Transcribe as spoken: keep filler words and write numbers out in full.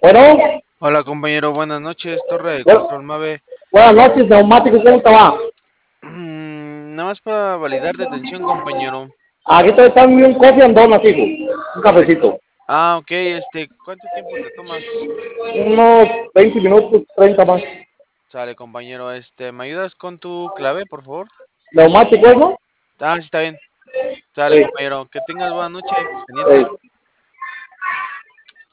Bueno, Hola compañero, buenas noches, Torre de bu- Control Mave. buenas noches, neumático, ¿cómo te va? Mm, nada más para validar detención, compañero. Aquí estoy echando un coffee and donuts, hijo. Un cafecito. Ah, ok, este, ¿cuánto tiempo te tomas? Unos veinte minutos, treinta más. Sale, compañero, este, ¿me ayudas con tu clave, por favor? Neumático, ¿no? Ah, sí, está bien. Sale, Sí, compañero, que tengas buena noche, sí. pendiente.